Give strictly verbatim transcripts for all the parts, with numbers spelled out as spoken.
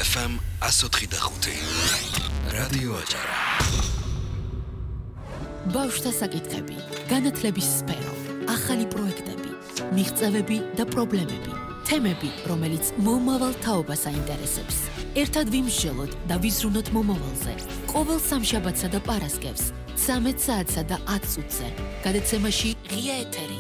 ეფ ემ one oh five. რადიო აჭარა. ბავშვთა საკითხები, განათლების სფერო, ახალი პროექტები, მიღწევები და პრობლემები, თემები, რომელიც მომავალ თაობას აინტერესებს. ერთად ვიმსჯელოთ და ვიზრუნოთ მომავალზე. ყოველ სამშაბათსა და პარასკევს, ცამეტ საათსა და ათ წუთზე. გადაცემაში ღია ეთერი.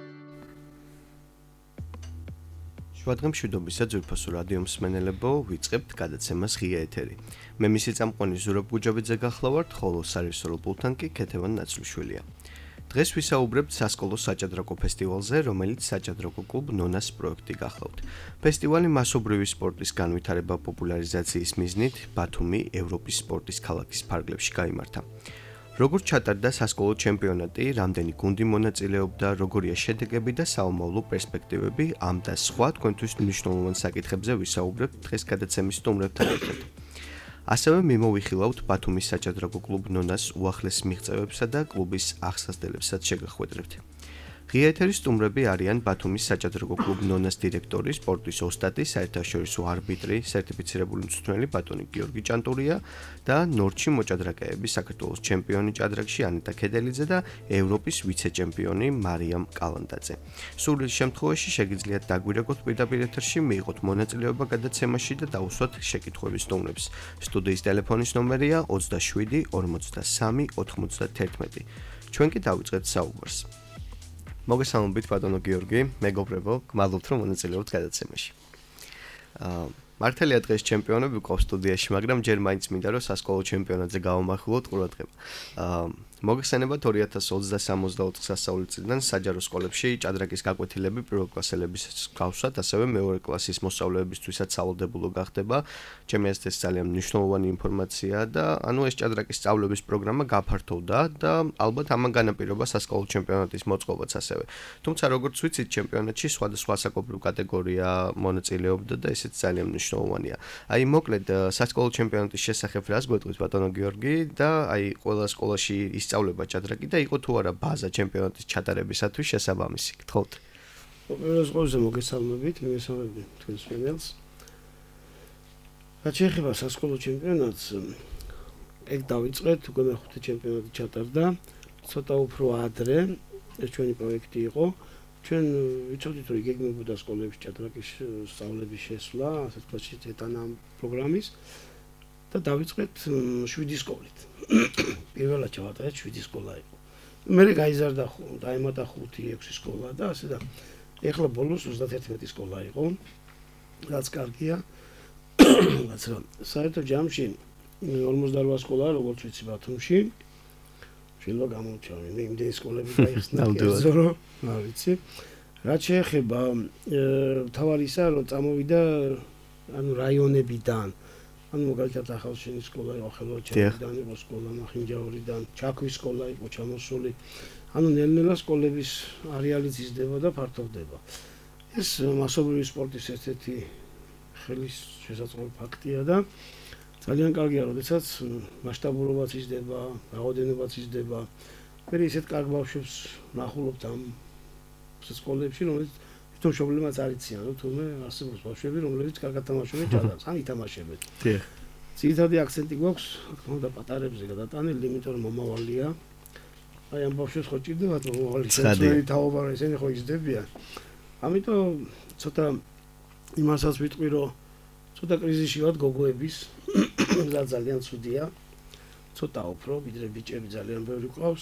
შუადღემშვიდობისა ძვირფასო რადიო მსმენელებო, ვიწყებთ გადაცემას ღია ეთერი. მე მისი წამყვანი ზურაბ გუჯაბიძე გახლავართ, ხოლო სარესორო პულტან კი ქეთევან ნაცვლიშვილია. დღეს ვისაუბრებთ სასკოლო საჭადრაკო ფესტივალზე, რომელიც საჭადრაკო კლუბ ნონას პროექტი გახლავთ. ფესტივალი მასობრივი სპორტის განვითარება პოპულარიზაციის მიზნით ბათუმი ევროპის სპორტის ქალაქის ფარგლებში გაიმართა. როგორც ჩატარდა სასკოლო ჩემპიონატი, რამდენი გუნდი მონაწილეობდა, როგორია შედეგები და საომავლო პერსპექტივები, ამ და სხვა თქვენთვის მნიშვნელოვან საკითხებზე ვისაუბრებთ დღეს გადაცემის სტუმრებთან ერთად. ასევე მიმოვიხილავთ ბათუმის საჭადრაკო კლუბ ნონას უახლეს მიღწევებსა და კლუბის აღსასდელებსაც შეგახვედრებთ. ღია ეთერის სტუმრები არიან ბათუმის საჭადრაკო კლუბ ნონას დირექტორი, სპორტის ოსტატი, საერთაშორისო არბიტრი, სერტიფიცირებული მწვრთნელი ბატონი გიორგი ჭანტურია და ნორჩი მოჭადრაკეების საქართველოს ჩემპიონი ჭადრაკში ანეტა ქედელიძე და ევროპის ვიცე-ჩემპიონი მარიამ კალანდაძე. სულ შემთხვევაში შეგიძლიათ დაგვირეკოთ პირდაპირ ეთერში, მიიღოთ მონაწილეობა გადაცემაში და დაუსვათ შეკითხვების სტუმრებს. სტუდიის ტელეფონის ნომერია ოცდაშვიდი ორმოცდასამი ოთხმოცდაათერთმეტი. ჩვენ კი დავიწყებთ საუბარს. მოგესალმებით ბატონო გიორგი, მეგობრებო, გმადლობთ რომ მონაწილეობთ გადაცემაში. აა მართალია დღეს ჩემპიონები გვყავს სტუდიაში, მაგრამ ჯერ მაინც მინდა რომ სასკოლო ჩემპიონატზე გავამახვილოთ ყურადღება. აა მოგეხსენებათ ორი ათას ოცდასამი ოცდაოთხ სასწავლო წლიდან საჯარო სკოლებში ჭადრაკის გაკვეთილები პირველკლასელების გავსვათ, ასევე მეორე კლასის მოსწავლეებისთვისაც სავალდებულო გახდება. ჩემი აზრით ეს ძალიან მნიშვნელოვანი ინფორმაცია და ანუ ეს ჭადრაკის სწავლების პროგრამა გაფართოვდა და ალბათ ამან განაპირობა სასკოლო ჩემპიონატის მოწყობაც ასევე. თუმცა როგორც ვიცით, ჩემპიონატში სხვადასხვა საკოლმეურნეო კატეგორია მონაწილეობდა და ესეც ძალიან მნიშვნელოვანია. აი მოკლედ სასკოლო ჩემპიონატის შესახებ რას გვეტყვის ბატონო გიორგი და აი ყველა სკოლაში ისწავლება ჭადრაკი და იყო თუ არა ბაზა ჩემპიონატის ჩატარებისათვის შესაბამისი. გთხოვთ. პირველ ყოვლზე მოგესალმებით, მოგესალმებით თქვენს მენელს. რაც შეეხება სასკოლო ჩემპიონატს, ეგ დავიწყეთ, უკვე მეხუთე ჩემპიონატი ჩატარდა, ცოტა უფრო ადრე, ეს ჩვენი პროექტი იყო. ჩვენ ვიცოდით, რომ იგეგმებოდა სკოლებში ჭადრაკის სწავლების შესვლა, ასეთ კლასში ეტანა ამ პროგრამის და დავიწყეთ შვიდი სკოლით. პირველად ჩავატარეთ შვიდი სკოლა იყო. მერე გაიზარდა, დაემატა ხუთი, ექვსი სკოლა და ასე და ეხლა ბოლოს ოცდაათერთმეტი სკოლა იყო. რაც კარგია. რაც საერთო ჯამში ორმოცდაოთხ სკოლა, როგორც ვიცი ბათუმში. შეიძლება გამოვჩავი, მე იმდენი სკოლები გაიხსნა, ზორო, რა ვიცი. რაც შეეხება თავარი ისა, რომ წამოვიდა ანუ რაიონებიდან ანუ მაგალითად ახალშენის სკოლა იყო, ხელოვაჩენიდან იყო სკოლა, ნახინჯაურიდან, ჩაქვის სკოლა იყო ჩამოსული. ანუ ნელ-ნელა სკოლების არეალი იზრდება და ფართოვდება. ეს მასობრივი სპორტის ერთ-ერთი ხელის შესაძლებელი ფაქტია და ძალიან კარგია, როდესაც მასშტაბურობაც იზრდება, რაოდენობაც იზრდება. მე ისეთ კარგ ბავშვებს ნახულობთ ამ სკოლებში, რომელიც თვითონ პრობლემაც არ იციან, რომ თუმე არსებობს ბავშვები, რომლებიც კარგად თამაშობენ ჭადრაკს, ან ითამაშებენ. დიახ. ძირითადი აქცენტი გვაქვს, თქო და პატარებზე გადატანილი, იმიტომ რომ მომავალია. აი ამ ბავშვებს ხო ჭირდებათ მომავალი საწოლი თაობა, ესენი ხო იზრდებიან. ამიტომ ცოტა იმასაც ვიტყვი, რომ ცოტა კრიზისში ვართ გოგოების, და ძალიან ცუდია. ცოტა უფრო, ვიდრე ბიჭები ძალიან ბევრი ყავს.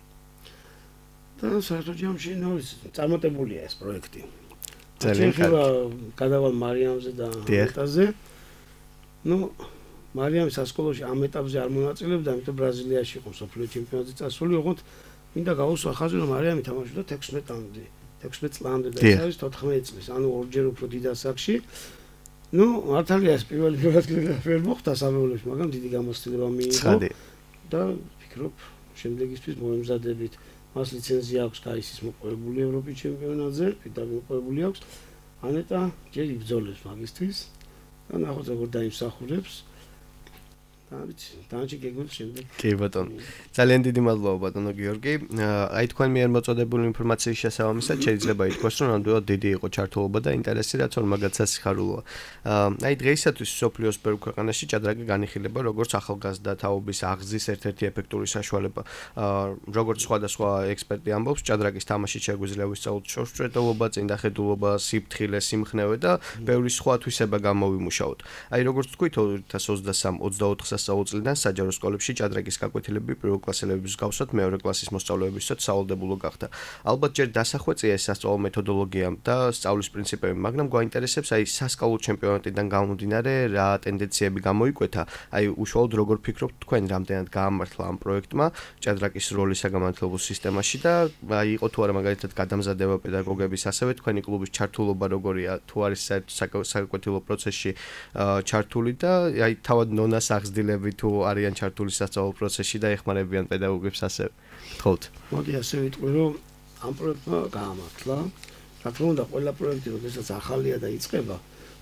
და საერთო ჯამში ნუ წარმატებულია ეს პროექტი. ძალიან კარგი. გადავალ მარიამზე და ანეტაზე. ნუ მარიამი სასკოლოში ამ ეტაპზე არ მონაწილეობდა, ამიტომ ბრაზილიაში იყო მსოფლიო ჩემპიონატზე წასული, ოღონდ მინდა გავუსვა ხაზი, რომ მარიამი თამაშობდა თექვსმეტამდე, თექვსმეტ წლამდე და ეს არის თოთხმეტ წლის, ანუ ორჯერ უფრო დიდ ასაკში. ნუ მართალია ეს პირველი პირველად ვერ მოხდა სამეულებში, მაგრამ დიდი გამოცდილება მიიღო და ვფიქრობ შემდეგისთვის მოემზადებით. მას ლიცენზია აქვს კაისის მოპოვებული ევროპის ჩემპიონატზე, ფიდაბი მოპოვებული აქვს. ანეტა ჯერ იბრძოლებს მაგისტრის და ნახოთ როგორ დაიმსახურებს. და ვიცი, დანარჩენ გეგმებს შემდეგ. კი ბატონო. ძალიან დიდი მადლობა ბატონო გიორგი. აი თქვენ მიერ მოწოდებული ინფორმაციის შესაბამისად შეიძლება ითქვას, რომ ნამდვილად დიდი იყო ჩართულობა და ინტერესი, რაც ორმაგად სასიხარულოა. აი დღეისათვის სოფლიოს ბევრ ქვეყანაში ჭადრაკი განიხილება როგორც ახალგაზრდა თაობის აღზის ერთ-ერთი ეფექტური საშუალება. როგორც სხვადასხვა ექსპერტი ამბობს, ჭადრაკის თამაშით შეგვიძლია ვისწავლოთ შორსჭრეტელობა, წინდახედულობა, სიფრთხილე, სიმხნევე და ბევრი სხვა თვისება გამოვიმუშაოთ. აი როგორც თქვით, ორი ათას ოცდასამი ოცდაოთხ სასწავლო წლიდან საჯარო სკოლებში ჭადრაკის გაკვეთილები პირველკლასელების მსგავსად მეორე კლასის მოსწავლეებისათვის სავალდებულო გახდა. ალბათ ჯერ დასახვეწია ეს სასწავლო მეთოდოლოგია და სწავლის პრინციპები, მაგრამ გვაინტერესებს აი სასკოლო ჩემპიონატიდან გამომდინარე რა ტენდენციები გამოიკვეთა. აი უშუალოდ როგორ ფიქრობთ თქვენ, რამდენად გაამართლა ამ პროექტმა ჭადრაკის როლი საგამართლებო სისტემაში და აი იყო თუ არა მაგალითად გადამზადება პედაგოგების, ასევე თქვენი კლუბის ჩართულობა როგორია, თუ არის საკვეთილო პროცესში ჩართული და აი თავად ნონას აღზრდილები თუ არიან ჩართული სასწავლო პროცესში და ეხმარებიან პედაგოგებს ასევე. გთხოვთ. მოდი ასე ვიტყვი, რომ ამ პროექტმა გაამართლა. რა თქმა უნდა, ყველა პროექტი როდესაც ახალია და იწყება,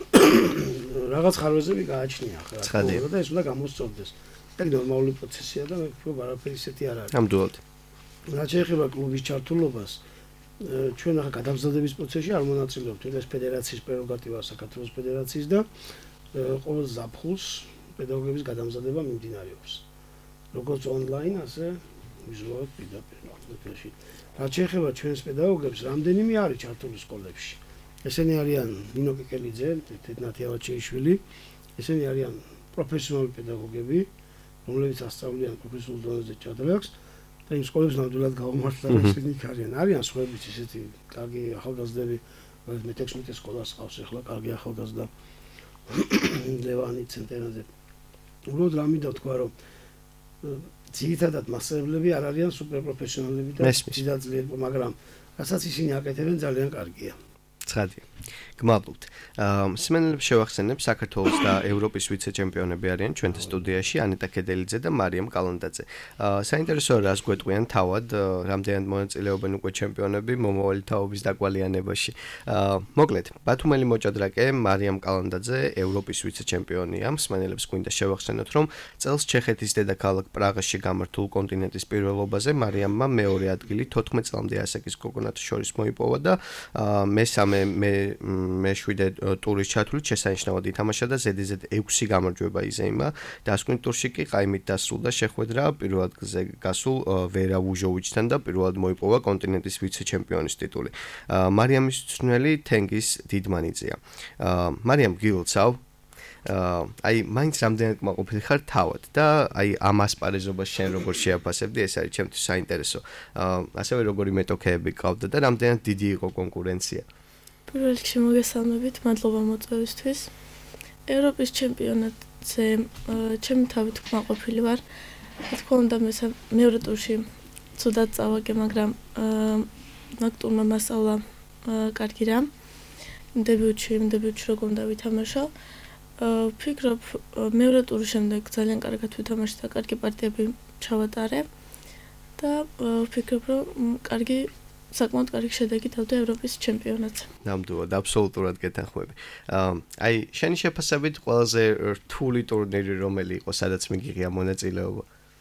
რაღაც ხარვეზები გააჩნია ახლა. და ეს უნდა გამოსწორდეს. ეგ ნორმალური პროცესია და მე ვფიქრობ, არაფერი ისეთი არ არის. ნამდვილად. რაც შეეხება კლუბის ჩართულობას, ჩვენ ახლა გადამზადების პროცესში არ მონაწილეობთ, ეს ფედერაციის პრეროგატივაა საქართველოს ფედერაციის და ყოველ ზაფხულს პედაგოგების გადამზადება მიმდინარეობს. როგორც ონლაინ, ასე ვიზუალურად პირდაპირ ახლა. რაც შეეხება ჩვენს პედაგოგებს, რამდენიმე არის ჩართული სკოლებში. ესენი არიან ნინო კეკელიძე, თეთნათი ავაჩეიშვილი, ესენი არიან პროფესიონალი პედაგოგები, რომლებიც ასწავლიან პროფესიულ დონეზე ჭადრაკს და იმ სკოლებს ნამდვილად გაუმართლა ესენი არიან. არიან სხვაებიც ისეთი კარგი ახალგაზრდები, მე თექვსმეტე სკოლას ყავს ახლა კარგი ახალგაზრდა ლევანი ცენტენაზე. უბრალოდ რა მინდა თქვა, რომ ძირითადად მასწავლებლები არ არიან სუპერპროფესიონალები და ძირითადად, მაგრამ რასაც ისინი აკეთებენ ძალიან კარგია. ცხადია. გმადლობთ. მსმენელებს შევახსენებ, საქართველოს და ევროპის ვიცე-ჩემპიონები არიან ჩვენთან სტუდიაში ანეტა ქედელიძე და მარიამ კალანდაძე. საინტერესოა რას გვეტყვიან თავად, რამდენად მონაწილეობენ უკვე ჩემპიონები მომავალი თაობის დაკვალიანებაში. მოკლედ, ბათუმელი მოჭადრაკე მარიამ კალანდაძე ევროპის ვიცე-ჩემპიონია. მსმენელებს გვინდა შევახსენოთ, რომ წელს ჩეხეთის დედაქალაქ პრაღაში გამართულ კონტინენტის პირველობაზე მარიამმა მეორე ადგილი თოთხმეტ წლამდე ასაკის გოგონათა შორის მოიპოვა და მესამე მე მეშვიდე ტურის ჩათვლით შესანიშნავად ითამაშა და ზედიზედ ექვსი გამარჯვება იზეიმა. დასკვნით ტურში კი ყაიმით დასრულდა შეხვედრა პირველ ადგილზე გასულ ვერა ვუჟოვიჩთან და პირველად მოიპოვა კონტინენტის ვიცე-ჩემპიონის ტიტული. მარიამის ცნელი თენგის დიდმანიძეა. მარიამ გილოცავ აი მაინც რამდენად კმაყოფილი ხარ თავად და აი ამ ასპარეზობას შენ როგორ შეაფასებდი, ეს არის ჩემთვის საინტერესო. ასევე როგორი მეტოქეები გყავდა და რამდენად დიდი იყო კონკურენცია. პირველ რიგში მოგესალმებით, მადლობა მოწვევისთვის. ევროპის ჩემპიონატზე ჩემი თავით კმაყოფილი ვარ. რა თქმა უნდა, მეორე ტურში ცუდად წავაგე, მაგრამ მაგ ტურმა მასწავლა კარგი რამ. დებიუტში, დებიუტში როგორ უნდა ვითამაშო. ვფიქრობ, მეორე ტურის შემდეგ ძალიან კარგად ვითამაშე და კარგი პარტიები ჩავატარე და ვფიქრობ, რომ კარგი საკმაოდ კარგი შედეგი დავდა ევროპის ჩემპიონატზე. ნამდვილად, აბსოლუტურად გეთანხმები. აი, შენი შეფასებით ყველაზე რთული ტურნირი რომელი იყო, სადაც მიგიღია მონაწილეობა?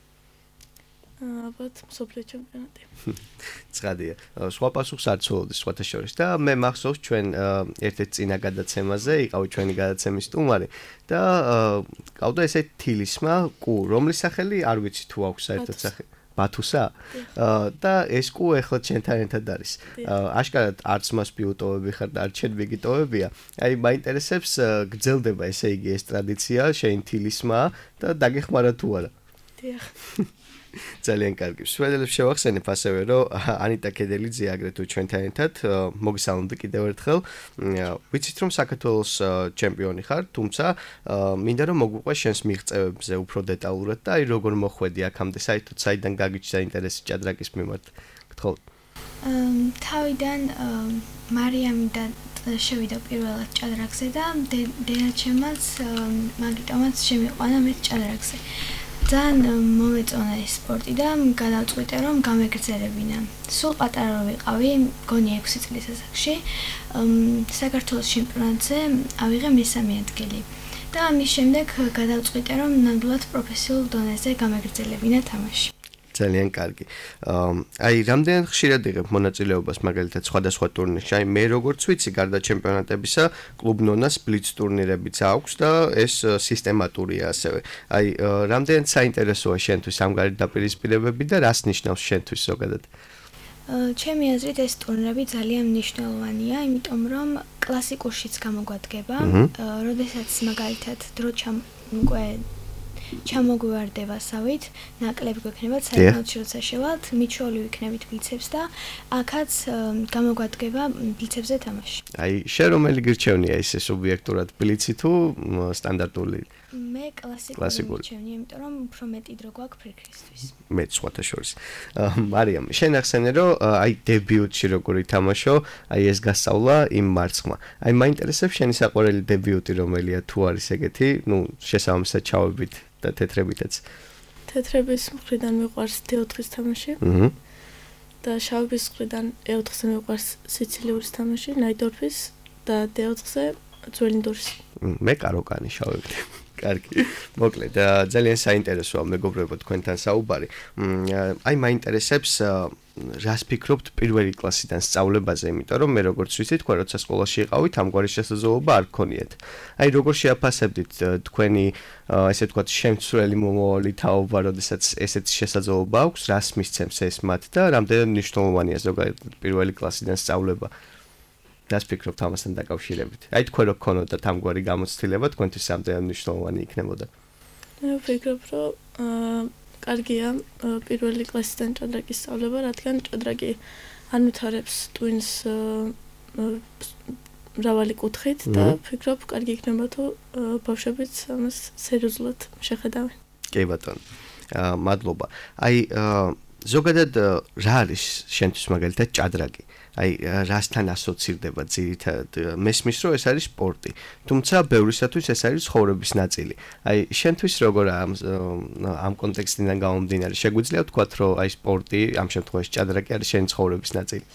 ალბათ მსოფლიო ჩემპიონატი. ცხადია. სხვა პასუხს არ ცდილობდი სხვათა შორის და მე მახსოვს ჩვენ ერთ-ერთ წინა გადაცემაზე იყავი ჩვენი გადაცემის სტუმარი და ყავდა ესეთი თილისმა კუ, რომლის სახელი არ ვიცი თუ აქვს საერთოდ სახელი. ბათუსა და ეს კუ ეხლა ჩვენთან ერთად არის. აშკარად არც მას პიუტოვები ხარ და არც ჩვენ ვიგიტოვებია. აი მაინტერესებს გრძელდება ესე იგი ეს ტრადიცია შენ თილისმა და დაგეხმარა თუ არა. დიახ. ძალიან კარგი. მსმენელებს შევახსენებ ასევე, რომ ანეტა ქედელიძე აგრეთვე ჩვენთან ერთად მოგესალმები კიდევ ერთხელ. ვიცით რომ საქართველოს ჩემპიონი ხარ, თუმცა მინდა რომ მოგვიყვეს შენს მიღწევებზე უფრო დეტალურად და აი როგორ მოხვედი აქამდე, საერთოდ საიდან გაგიჩნდა ინტერესი ჭადრაკის მიმართ. გთხოვთ. თავიდან მარიამი და შევიდა პირველად ჭადრაკზე და დედაჩემაც მაგიტომაც შემიყვანა მე ჭადრაკზე. ძალიან მომეწონა ეს სპორტი და გადავწყვიტე რომ გამეგრძელებინა. სულ პატარა რო ვიყავი, მგონი ექვსი წლის ასაკში, საქართველოს ჩემპიონატზე ავიღე მესამე ადგილი. და ამის შემდეგ გადავწყვიტე, რომ ნამდვილად პროფესიულ დონეზე გამაგრძელებინა თამაში. ძალიან კარგი. აი, რამდენად ხშირად იღებ მონაწილეობას მაგალითად სხვადასხვა ტურნირში? აი, მე როგორც ვიცი, გარდა ჩემპიონატებისა, კლუბ ნონას ბლიც ტურნირებიც აქვს და ეს სისტემატურია ასევე. აი, რამდენად საინტერესოა შენთვის ამგვარი დაპირისპირებები და რას ნიშნავს შენთვის ზოგადად? ჩემი აზრით ეს ტურნირები ძალიან მნიშვნელოვანია, იმიტომ რომ კლასიკურშიც გამოგვადგება, როდესაც მაგალითად დრო ჩამ უკვე ჩამოგვივარდება სავით, ნაკლები გვექნება საერთოდ როცა შევალთ, მიჩვეული ვიქნებით ბლიცებს და აქაც გამოგვადგება ბლიცებზე თამაში. აი, შენ რომელი გირჩევნია ისე სუბიექტურად, ბლიცი თუ სტანდარტული? მე კლასიკური გირჩევნია, იმიტომ რომ უფრო მეტი დრო გვაქვს ფრიქრისთვის. მეც სხვათა შორის. მარიამ, შენ ახსენე რომ აი დებიუტში როგორ ითამაშო, აი ეს გასწავლა იმ მარცხმა. აი მაინტერესებს შენი საყვარელი დებიუტი რომელია თუ არის ეგეთი, ну, შესაბამისად ჩავებით და თეთრებითაც. თეთრების მხრიდან მიყვარს დე ოთხის თამაში. აჰა. და შავების მხრიდან ე ოთხზე მიყვარს სიცილიური თამაში, ნაიდორფის და დე ოთხზე ძველი ნდორის. მე კაროკანი შავებით. კარგი. მოკლედ, ძალიან საინტერესოა მეგობრებო თქვენთან საუბარი. აი მაინტერესებს რას ფიქრობთ პირველი კლასიდან სწავლებაზე, იმიტომ რომ მე როგორც ვიცი, თქვენ როცა სკოლაში იყავით, ამგვარი შესაძლებლობა არ გქონიათ. აი როგორ შეაფასებდით თქვენი ესე ვთქვათ შემცვლელი მომავალი თაობა, როდესაც ესეთი შესაძლებლობა აქვს, რას მისცემს ეს მათ და რამდენად მნიშვნელოვანია ზოგადად პირველი კლასიდან სწავლება? რას ფიქრობთ ამასთან დაკავშირებით? აი თქვენ რო გქონოდათ ამგვარი გამოცდილება, თქვენთვის რამდენად მნიშვნელოვანი იქნებოდა? მე ვფიქრობ, რომ აა კარგია პირველი კლასიდან ჭადრაკის სწავლება, რადგან ჭადრაკი ანვითარებს ტვინს მრავალი კუთხით და ვფიქრობ, კარგი იქნება თუ ბავშვებიც ამას სერიოზულად შეხედავენ. კი ბატონო. აა მადლობა. აი ზოგადად რა არის შენთვის მაგალითად ჭადრაკი? აი რასთან ასოცირდება ძირითადად? მესმის რომ ეს არის სპორტი, თუმცა ბევრისათვის ეს არის ცხოვრების ნაწილი. აი შენთვის როგორ ამ ამ კონტექსტიდან გამომდინარე შეგვიძლია ვთქვათ რომ აი სპორტი, ამ შემთხვევაში ჭადრაკი არის შენი ცხოვრების ნაწილი?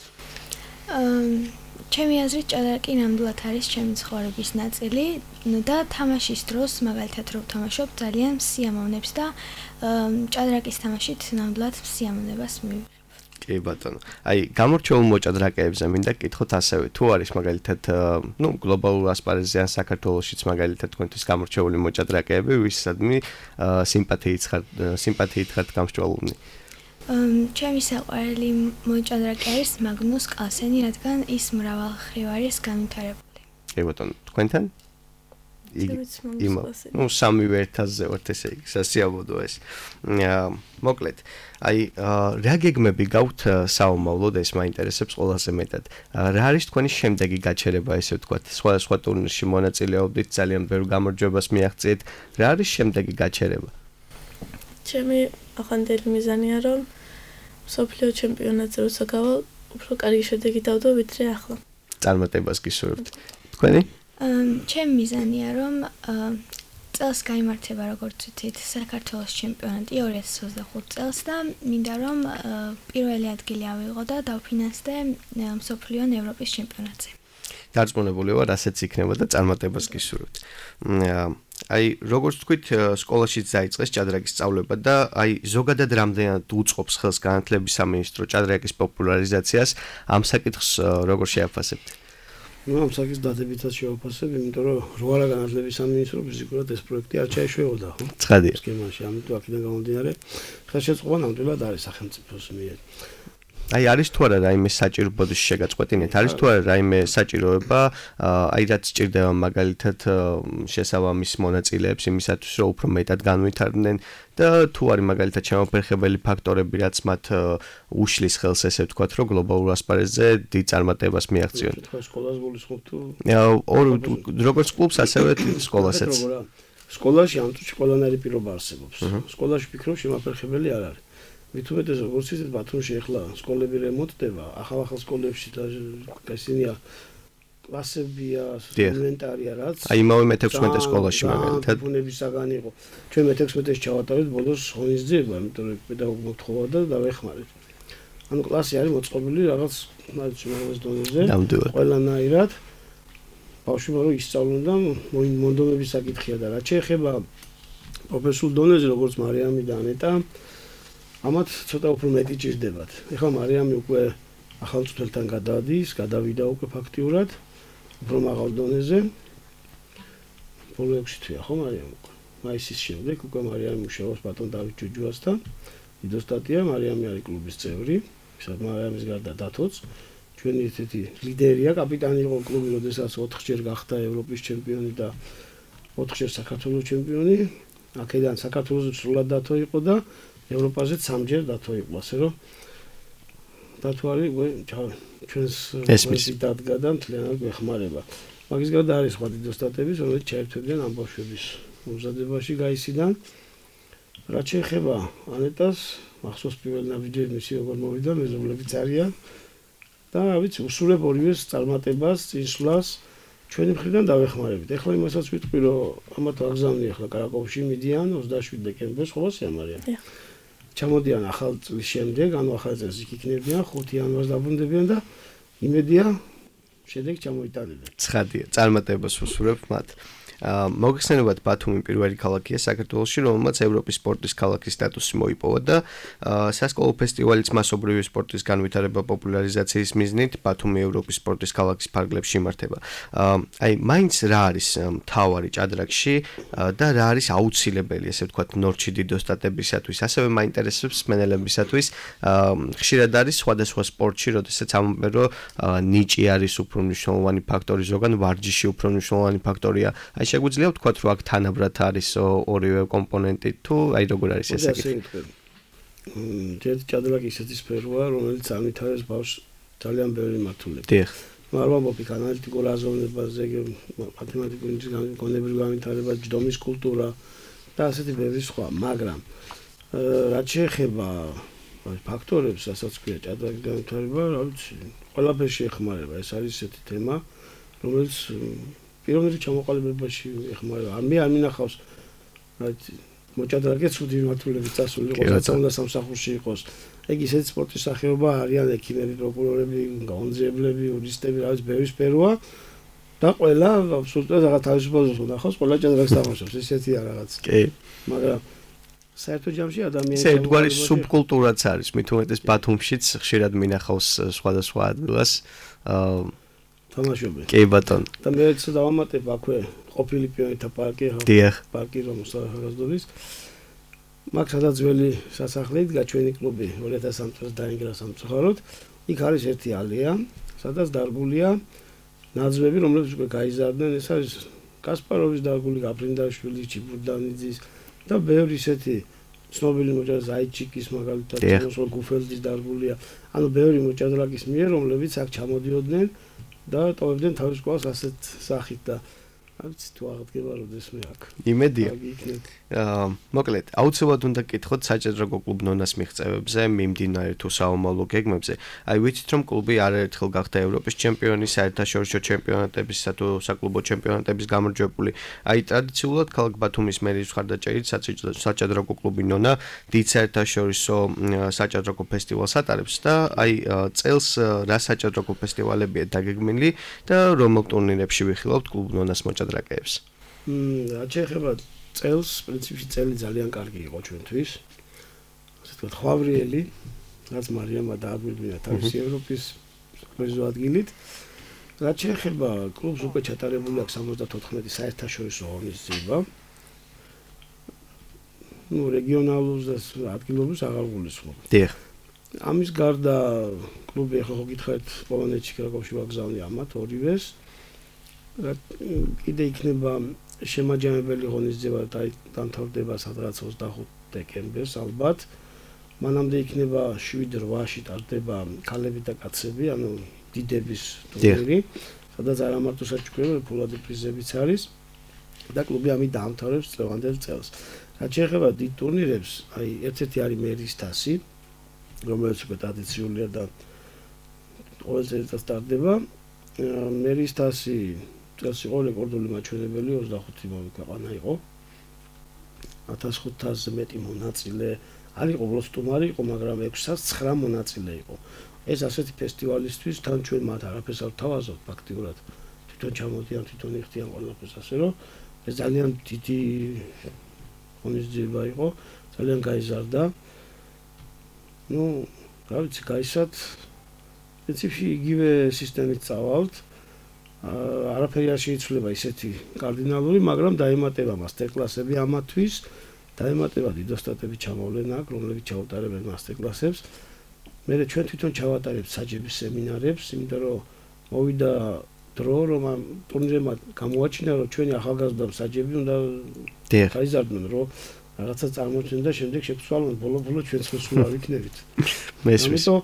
ჩემი აზრით ჭადრაკი ნამდვილად არის ჩემი ცხოვრების ნაწილი და თამაშის დროს მაგალითად რომ ვთამაშობ ძალიან სიამოვნებს და ჭადრაკის თამაშით ნამდვილად სიამოვნებას მივიღებ. კი ბატონო. აი გამორჩეულ მოჭადრაკეებზე მინდა გკითხოთ ასევე თუ არის მაგალითად ნუ გლობალურ ასპარეზზე ან საქართველოშიც მაგალითად თქვენთვის გამორჩეული მოჭადრაკეები, ვისადმი სიმპათიით ხართ სიმპათიით ხართ გამსჭვალული? ჩემი საყვარელი მოჭადრაკე არის მაგნუს კალსენი, რადგან ის მრავალმხრივ არის განვითარებული. კი ბატონო, თქვენთან? იმო, ну სამივე ერთაზე ვართ ესე იგი, სასიამოვნოა ეს. მოკლედ, აი რა გეგმები გაქვთ საომავლოდ, ეს მაინტერესებს ყველაზე მეტად. რა არის თქვენი შემდეგი გაჩერება, ესე ვთქვათ, სხვადასხვა ტურნირში მონაწილეობდით, ძალიან ბევრ გამარჯვებას მიაღწიეთ. რა არის შემდეგი გაჩერება? ჩემი ახანდელი მიზანია, რომ მსოფლიო ჩემპიონატზე როცა გავალ, უფრო კარგი შედეგი დავდო, ვიდრე ახლა. წარმატებას გისურვებთ. თქვენი? ჩემი მიზანია რომ წელს გაიმართება როგორც ვთქვით საქართველოს ჩემპიონატი ორი ათას ოცდახუთ წელს და მინდა რომ პირველი ადგილი ავიღო და დავფინანსდე მსოფლიო ევროპის ჩემპიონატზე. დარწმუნებული ვარ, ასეც იქნება და წარმატებას გისურვებთ. აი როგორც ვთქვით, სკოლაშიც დაიწყეს ჭადრაკის სწავლება და აი ზოგადად რამდენად უწყობს ხელს განათლების სამინისტრო ჭადრაკის პოპულარიზაციას, ამ საკითხს როგორ შეაფასებთ? ну ამ საკითხს დადებითად შევაფასებ, იმიტომ რომ რო არა განათლების სამინისტრო ფიზიკურად ეს პროექტი არ ჩაეშვებოდა, ხო? ცხადია. სქემაში, ამიტომ აქედან გამომდინარე, ხელშეწყობა ნამდვილად არის სახელმწიფოს მიერ. აი არის თუ არა რაიმე საჭირო ბოდიში შეგაწყვეტინეთ, არის თუ არა რაიმე საჭიროება, აი რაც სჭირდება მაგალითად შესაბამის მონაწილეებს იმისათვის, რომ უფრო მეტად განვითარდნენ და თუ არის მაგალითად შემოფერხებელი ფაქტორები, რაც მათ უშლის ხელს, ესე ვთქვათ, რომ გლობალურ ასპარეზზე დიდ წარმატებას მიაღწიონ. სკოლას გულისხმობ თუ ორ როგორც კლუბს, ასევე სკოლასაც. სკოლაში ამ თუ ყველანაირი პირობა არსებობს. სკოლაში ფიქრობ შემოფერხებელი არ არის. მithumetes როგორც ისეთ ბათუმში ახლა სკოლები რემონტდება, ახალ-ახალ სკოლებში და ისინია კლასებია, ინვენტარია რაც. აი იმავე მეთექვსმეტე სკოლაში მაგალითად. ბუნებისაგან იყო. ჩვენ მეთექვსმეტეში ჩავატარეთ ბოლოს ღონისძიება, იმიტომ რომ პედაგოგი მოთხოვა და დავეხმარეთ. ანუ კლასი არის მოწყობილი რაღაც მაგის დონეზე. ყველანაირად ბავშვებმა რომ ისწავლონ და მონდომების საკითხია და რაც შეეხება პროფესიულ დონეზე როგორც მარიამი და ანეტა ამათ ცოტა უფრო მეტი ჭირდებათ. ეხლა მარიამი უკვე ახალწლთან გადადის, გადავიდა უკვე ფაქტიურად უფრო მაღალ დონეზე. ბოლო ექვსი თვეა ხო მარიამი უკვე. მაისის შემდეგ უკვე მარიამი მუშაობს ბატონ დავით ჯუჯუასთან. იდოსტატია მარიამი არის კლუბის წევრი, ვისაც მარიამის გარდა დათოც. ჩვენი ესეთი ლიდერია, კაპიტანი იყო კლუბი, როდესაც ოთხჯერ გახდა ევროპის ჩემპიონი და ოთხჯერ საქართველოს ჩემპიონი. აქედან საქართველოს სრულად დათო იყო და ევროპაზე სამჯერ დათო იყო, ასე რომ დათო არის ჩვენს ეს დადგა და მთლიანად გვეხმარება. მაგის გარდა არის სხვა დიდოსტატები, რომელიც ჩაერთვებიან ამ ბავშვების მომზადებაში გაისიდან. რაც შეეხება ანეტას, მახსოვს პირველ ნაბიჯებში მისი როგორ მოვიდა, მეზობლებიც არიან. და რა ვიცი, უსურებ ორივეს წარმატებას, წინსვლას ჩვენი მხრიდან დავეხმარებით. ეხლა იმასაც ვიტყვი, რომ ამათ აღზამნი ახლა კარაკოვში მიდიან ოცდაშვიდ დეკემბერს, ხოლოს ამარიან. ჩამოდიან ახალ წლის შემდეგ, ანუ ახალ წელს იქ იქნებიან, ხუთი იანვარს დაბრუნდებიან და იმედია შედეგი ჩამოიტანებენ. ცხადია, წარმატებას უსურებ მათ. მოგხსენებათ ბათუმი პირველი ქალაქია საქართველოში, რომელმაც ევროპის სპორტის ქალაქის სტატუსი მოიპოვა და სასკოლო ფესტივალიც მასობრივი სპორტის განვითარება პოპულარიზაციის მიზნით ბათუმი ევროპის სპორტის ქალაქის ფარგლებში იმართება. აი, მაინც რა არის მთავარი ჭადრაკში და რა არის აუცილებელი, ესე ვთქვათ, ნორჩი დიდოსტატებისათვის, ასევე მაინტერესებს მსმენელებისათვის, ხშირად არის სხვადასხვა სპორტში, როდესაც ამბობენ, რომ ნიჭი არის უფრო მნიშვნელოვანი ფაქტორი, ზოგან ვარჯიში უფრო მნიშვნელოვანი ფაქტორია. აი შეგვიძლია ვთქვათ, რომ აქ თანაბრად არის ორივე კომპონენტი თუ აი როგორ არის ეს საკითხი? ჯერ ჭადრაკი ისეთი სფეროა, რომელიც ამითარებს ბავშვს ძალიან ბევრი მართულები. დიახ. არ ვამბობ იქ ანალიტიკურ აზროვნებაზე, მათემატიკური გონებრივი განვითარება, ჯდომის კულტურა და ასეთი ბევრი სხვა, მაგრამ რაც შეეხება ფაქტორებს, რასაც ქვია ჭადრაკის განვითარება, რა ვიცი, ყველაფერში ეხმარება. ეს არის ესეთი თემა, რომელიც პიროვნული ჩამოყალიბებაში ეხმარება. მე არ მინახავს მოჭადრაკე ცუდი მართულებით წასული იყოს, რაც უნდა სამსახურში იყოს. ეგ ისეთი სპორტის სახეობა არიან ექიმები, პროკურორები, განძიებლები, იურისტები, რაც ბევრი სფეროა და ყველა აბსოლუტურად რაღაც თავისუფლებას უნახავს, ყველა ჭადრაკს თამაშობს, ესეთია რაღაც. კი. მაგრამ საერთო ჯამში ადამიანის ეს ერთგვარი სუბკულტურაც არის, მით უმეტეს ბათუმშიც ხშირად მინახავს სხვადასხვა ადგილას. თამაშობენ. კი ბატონო. და მე ეცე დავამატებ აქვე ყოფილი პიონერთა პარკი, პარკი რომს ახალგაზრდობის. მაგ სადაც ძველი სასახლე იდგა ჩვენი კლუბი ორი ათას სამი წელს დაინგრა სამწუხაროდ. იქ არის ერთი ალეა, სადაც დარგულია ნაძვები, რომლებიც უკვე გაიზარდნენ. ეს არის კასპაროვის დარგული, გაფრინდაშვილის, ჩიბურდანიძის და ბევრი ისეთი ცნობილი მოჭადრაკე ზაიჩიკის მაგალითად, მოსულ გუფელდის დარგულია. ანუ ბევრი მოჭადრაკის მიერ, რომლებიც აქ ჩამოდიოდნენ და ტოვებდნენ თავის კვალს ასეთ სახით და არც თუ აღდგება როდესმე აქ. იმედია. აა მოკლედ, აუცილებლად უნდა გკითხოთ საჭადრაკო კლუბ ნონას მიღწევებზე, მიმდინარე თუ საომალო გეგმებზე. აი ვიცით რომ კლუბი არაერთხელ გახდა ევროპის ჩემპიონი, საერთაშორისო ჩემპიონატებისა თუ საკლუბო ჩემპიონატების გამარჯვებული. აი ტრადიციულად ქალაქ ბათუმის მერის მხარდაჭერით საჭადრაკო კლუბი ნონა დიდ საერთაშორისო საჭადრაკო ფესტივალს ატარებს და აი წელს რა საჭადრაკო ფესტივალებია დაგეგმილი და რომელ ტურნირებში ვიხილავთ კლუბ ნონას მოჭადრაკეებს? მმ, რაც შეეხება წელს, პრინციპში წელი ძალიან კარგი იყო ჩვენთვის. ასე ვთქვათ, ხვავრიელი, რაც მარიამმა დააგვირგვინა თავისი ევროპის პრიზო ადგილით. რაც შეეხება კლუბს, უკვე ჩატარებული აქვს სამოცდათოთხმეტი საერთაშორისო ღონისძიება. ნუ რეგიონალურ და ადგილობრივ აღარ გულისხმობ. დიახ. ამის გარდა კლუბი ახლა ხო გითხარით პოლონეთში კრაკოვში ვაგზავნი ამათ ორივეს. კიდე იქნება შემაჯამებელი ღონისძიება და დამთავრდება სადღაც ოცდახუთ დეკემბერს ალბათ. მანამდე იქნება შვიდ რვაში ტარდება ქალები და კაცები, ანუ დიდების ტურნირი, სადაც არა მარტო საჩუქრები, ფულადი პრიზებიც არის და კლუბი ამით დაამთავრებს წლევანდელ წელს. რაც შეეხება დიდ ტურნირებს, აი ერთ-ერთი არის მერის თასი, რომელიც უკვე ტრადიციულია და ყოველ წელიწადს ტარდება. მერის თასი წელს იყო რეკორდული მაჩვენებელი ოცდახუთი ქვეყანა იყო. ათას ხუთასზე მეტი მონაწილე არ იყო ბლოსტუმარი იყო, მაგრამ ექვსას ცხრა მონაწილე იყო. ეს ასეთი ფესტივალისთვის თან ჩვენ მათ არაფერს არ თავაზობთ ფაქტიურად. თვითონ ჩამოდიან, თვითონ იხდიან ყველაფერს, ასე რომ ეს ძალიან დიდი ღონისძიება იყო, ძალიან გაიზარდა. ну, რა ვიცი, გაისად პრინციპში იგივე სისტემით წავალთ. არაფერი არ შეიცვლება ისეთი კარდინალური, მაგრამ დაემატება მასტერკლასები ამათვის, დაემატება დიდოსტატები ჩამოვლენა აქ, რომლებიც ჩაუტარებენ მასტერკლასებს. მე ჩვენ თვითონ ჩავატარებთ საჯების სემინარებს, იმიტომ რომ მოვიდა დრო, რომ ამ ტურნირებმა გამოაჩინა, რომ ჩვენი ახალგაზრდა საჯები უნდა გაიზარდნენ, რომ რაღაცა წარმოჩენ და შემდეგ შეგვცვალონ ბოლო-ბოლო ჩვენც მოსულ არ ვიქნებით. მესმის. ამიტომ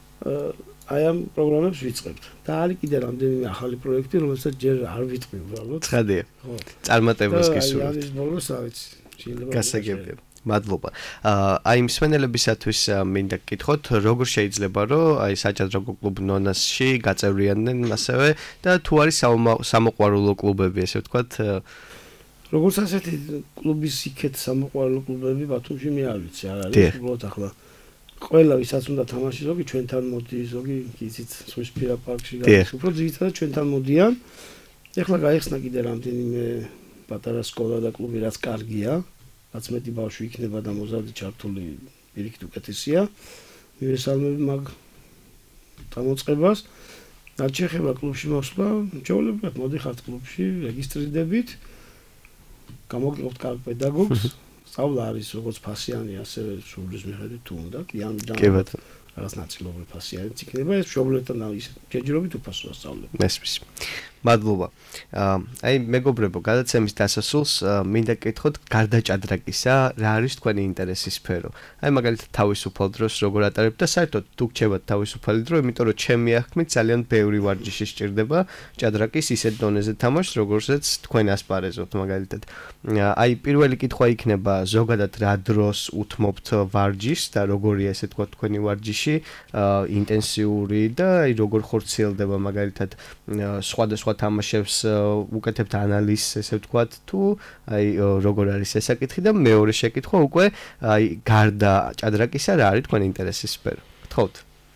აი ამ პროგრამებს ვიწყებთ. და არის კიდე რამდენიმე ახალი პროექტი, რომელსაც ჯერ არ ვიტყვი უბრალოდ. ცხადია. წარმატებას გისურვებთ. აი ამის ბოლოს რა ვიცი, შეიძლება გასაგებია. მადლობა. აი მსმენელებისათვის მინდა გკითხოთ, როგორ შეიძლება რომ აი საჭადრაკო კლუბ ნონასში გაწევრიანდნენ ასევე და თუ არის სამოყვარულო კლუბები, ესე ვთქვათ. როგორც ასეთი კლუბის იქეთ სამოყვარულო კლუბები ბათუმში მე არ ვიცი, არ არის უბრალოდ ახლა ყველა ვისაც უნდა თამაში, ზოგი ჩვენთან მოდის, ზოგი იცით სვისფირა პარკში გადის, უფრო ძირითადად ჩვენთან მოდიან. ეხლა გაიხსნა კიდე რამდენიმე პატარა სკოლა და კლუბი, რაც კარგია, რაც მეტი ბავშვი იქნება და მოზარდი ჩართული პირიქით უკეთესია. მივესალმები მაგ დამოწყებას. რაც შეეხება კლუბში მოსვლა, ჩვეულებრივად მოდიხართ კლუბში, რეგისტრირდებით. გამოგიყვებთ კარგ პედაგოგს. სწავლა არის როგორც ფასიანი, ასევე სურვილის მიხედვით თუ უნდა, კლიანტიდან რაღაც ნაწილობრივ ფასიანიც იქნება, ეს მშობლებთან ისე ჯერჯერობით უფასოა სწავლება. მესმის. მადლობა. აი მეგობრებო, გადაცემის დასასრულს მინდა გკითხოთ, გარდა ჭადრაკისა, რა არის თქვენი ინტერესის სფერო? აი მაგალითად თავისუფალ დროს როგორ ატარებთ და საერთოდ თუ გჩებათ თავისუფალი დრო, იმიტომ რომ ჩემი აღქმით ძალიან ბევრი ვარჯიში სჭირდება ჭადრაკის ისეთ დონეზე თამაშს, როგორცაც თქვენ ასპარეზობთ მაგალითად. აი პირველი კითხვა იქნება, ზოგადად რა დროს უთმობთ ვარჯიშს და როგორია ესე თქვა თქვენი ვარჯიში, ინტენსიური და აი როგორ ხორციელდება მაგალითად სხვადასხვა თამაშებს უკეთებთ ანალიზს, ესე ვთქვათ, თუ აი როგორ არის ეს საკითხი და მეორე შეკითხვა უკვე აი გარდა ჭადრაკისა რა არის თქვენი ინტერესის სფერო? გთხოვთ.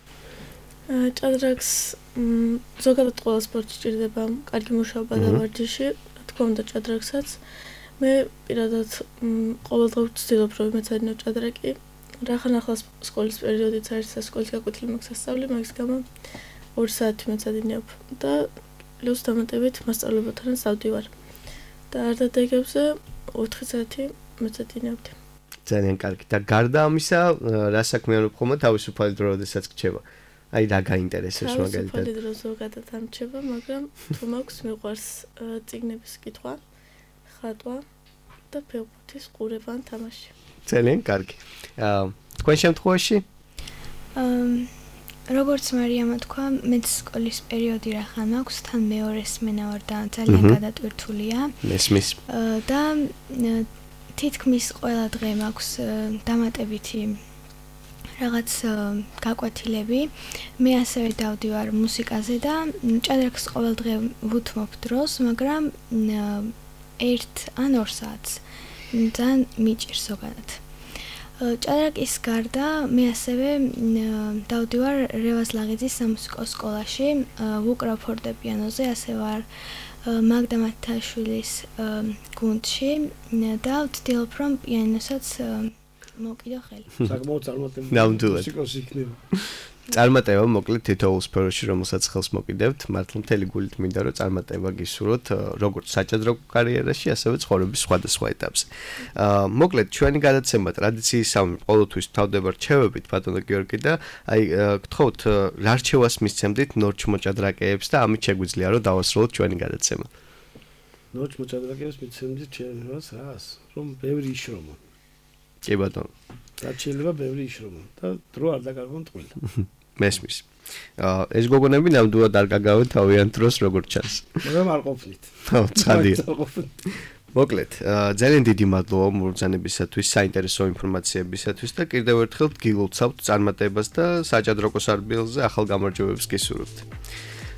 ჭადრაკს ზოგადად ყველა სპორტში სჭირდება კარგი მუშაობა და ვარჯიში, რა თქმა უნდა ჭადრაკსაც. მე პირადად ყოველდღე ვცდილობ რომ მეცადინებ ჭადრაკი. რახან ახლა სკოლის პერიოდიც არის სასკოლით გაკვეთილი მაქვს სასწავლი, მაგის გამო ორი საათი მეცადინებ და პლუს დამატებით მასწავლებელთან დავდივარ. და არდადეგებზე ოთხი საათი მეცადინებდი. ძალიან კარგი. და გარდა ამისა, რა საქმიანობ ხოლმე თავისუფალი დრო, როდესაც გრჩება? აი რა გაინტერესებს მაგალითად? თავისუფალი დრო ზოგადად არ მრჩება, მაგრამ თუ მაქვს მიყვარს წიგნების კითხვა, ხატვა და ფეხბურთის ყურება ან თამაში. ძალიან კარგი. აა თქვენ შემთხვევაში? აა როგორც მარიამა თქვა, მეც სკოლის პერიოდი რახან მაქვს, თან მეორეს მენავარ და ძალიან გადატვირთულია. მესმის. და თითქმის ყველა დღე მაქვს დამატებითი რაღაც გაკვეთილები. მე ასევე დავდივარ მუსიკაზე და ჭადრაკს ყოველ დღე ვუთმობ დროს, მაგრამ ერთ ან ორ საათს ძალიან მიჭირს ზოგადად. ჭადრაკის გარდა მე ასევე დავდივარ რევაზ ლაღიძის სამუსიკო სკოლაში, ვუკრავ ფორტეპიანოზე, ასე ვარ მაგდა მათაშვილის გუნდში და ვცდილობ რომ პიანინოსაც მოვკიდო ხელი. საკმაოდ წარმატებული მუსიკოსი იქნება. წარმატება მოკლედ თითოეულ სფეროში, რომელსაც ხელს მოკიდებთ, მართლა მთელი გულით მინდა რომ წარმატება გისურვოთ, როგორც საჭადრაკო კარიერაში, ასევე ცხოვრების სხვადასხვა ეტაპზე. აა მოკლედ ჩვენი გადაცემა ტრადიციისამებრ ყოველთვის თავდება რჩევებით, ბატონო გიორგი და აი გთხოვთ რა რჩევას მისცემდით ნორჩ მოჭადრაკეებს და ამით შეგვიძლია რომ დავასრულოთ ჩვენი გადაცემა. ნორჩ მოჭადრაკეებს მისცემდით რჩევას რას? რომ ბევრი იშრომონ. კი ბატონო. რაც შეიძლება ბევრი იშრომონ და დრო არ დაკარგონ ტყუილ. მესმის. აა ეს გოგონები ნამდვილად არ გაგავენ თავიანთ დროს როგორც ჩანს. მაგრამ არ ყოფნით. ხო, ცხადია. მოკლედ, ძალიან დიდი მადლობა მობრძანებისათვის, საინტერესო ინფორმაციებისათვის და კიდევ ერთხელ გილოცავთ წარმატებას და საჭადრაკო სარბიელზე ახალ გამარჯვებებს გისურვებთ.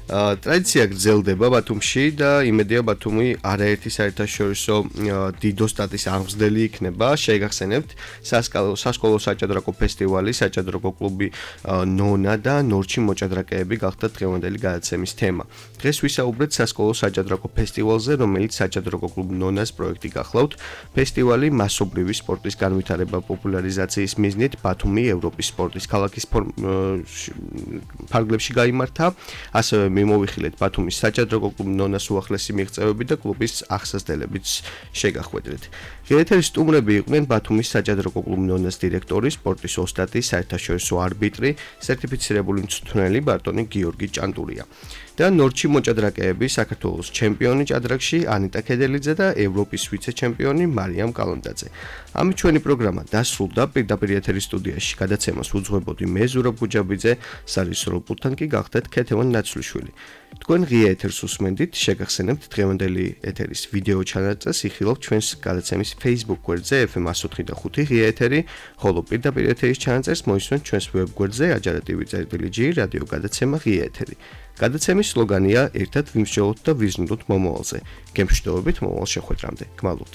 ტრადიცია გრძელდება ბათუმში და იმედია ბათუმი არაერთი საერთაშორისო დიდოსტატის აღმზრდელი იქნება. შეგახსენებთ სასკოლო საჭადრაკო ფესტივალი, საჭადრაკო კლუბი ნონა და ნორჩი მოჭადრაკეები გახდა დღევანდელი გადაცემის თემა. დღეს ვისაუბრეთ სასკოლო საჭადრაკო ფესტივალზე, რომელიც საჭადრაკო კლუბ ნონას პროექტი გახლავთ. ფესტივალი მასობრივი სპორტის განვითარება პოპულარიზაციის მიზნით ბათუმი ევროპის სპორტის ქალაქის ფარგლებში გაიმართა. ასევე მიმოვიხილეთ ბათუმის საჭადრაკო კლუბ ნონას უახლესი მიღწევები და კლუბის აღსასდელებიც შეგახვედრეთ. ღირითელი სტუმრები იყვნენ ბათუმის საჭადრაკო კლუბ ნონას დირექტორი, სპორტის ოსტატი, საერთაშორისო არბიტრი, სერტიფიცირებული მწვრთნელი ბარტონი გიორგი ჭანტურია. და ნორჩი მოჭადრაკეები საქართველოს ჩემპიონი ჭადრაკში ანიტა ქედელიძე და ევროპის ვიცე-ჩემპიონი მარიამ კალონდაძე. ამით ჩვენი პროგრამა დასრულდა. პირდაპირ ეთერის სტუდიაში გადაცემას უძღვებოდი მე ზურაბ გუჯაბიძე, სარისრო პულტთან კი გახდეთ ქეთევან ნაცვლიშვილი. თქვენ ღია ეთერს უსმენდით, შეგახსენებთ დღევანდელი ეთერის ვიდეო ჩანაწერს იხილავთ ჩვენს გადაცემის Facebook გვერდზე ეფ ემ one oh five ღია ეთერი, ხოლო პირდაპირ ეთერის ჩანაწერს მოისმენთ ჩვენს ვებ გვერდზე ajarativi.gr რადიო გადაცემა ღია ეთერი. გადაცემის სლოგანია ერთად ვიმსჯელოთ და ვიზრუნოთ მომავალზე. გემშვიდობებით მომავალ შეხვედრამდე. გმალობთ.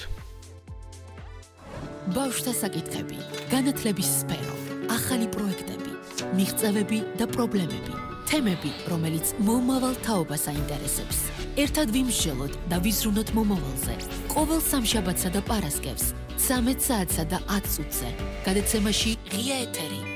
ბავშვთა საკითხები, განათლების სფერო, ახალი პროექტები, მიღწევები და პრობლემები, თემები, რომელიც მომავალ თაობას აინტერესებს. ერთად ვიმსჯელოთ და ვიზრუნოთ მომავალზე. ყოველ სამშაბათსა და პარასკევს, ცამეტ საათსა და ათ წუთზე. გადაცემაში ღია ეთერი.